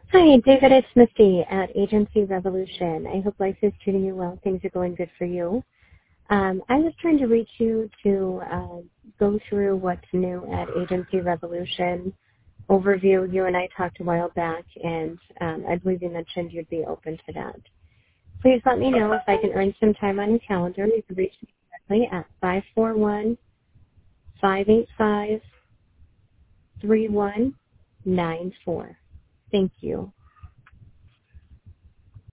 Hi, David. It's Misty at Agency Revolution. I hope life is treating you well. Things are going good for you. I was trying to reach you to go through what's new at Agency Revolution overview. You and I talked a while back, and I believe you mentioned you'd be open to that. Please let me know if I can earn some time on your calendar. You can reach me directly at 541-585-3194. Thank you.